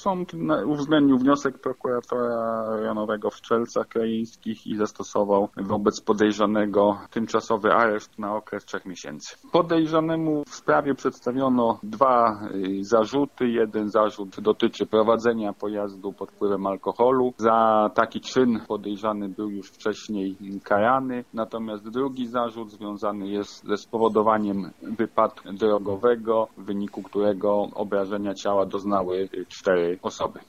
sąd uwzględnił wniosek prokuratora rejonowego w Strzelcach Krajeńskich i zastosował wobec podejrzanego tymczasowy areszt na okres 3 miesięcy. Podejrzanemu w sprawie przedstawiono 2 zarzuty. Jeden zarzut dotyczy prowadzenia pojazdu pod wpływem alkoholu. Za taki czyn podejrzany był już wcześniej karany. Natomiast drugi zarzut związany jest ze spowodowaniem wypadku drogowego, w wyniku którego obrażenia ciała doznały 4 osoby.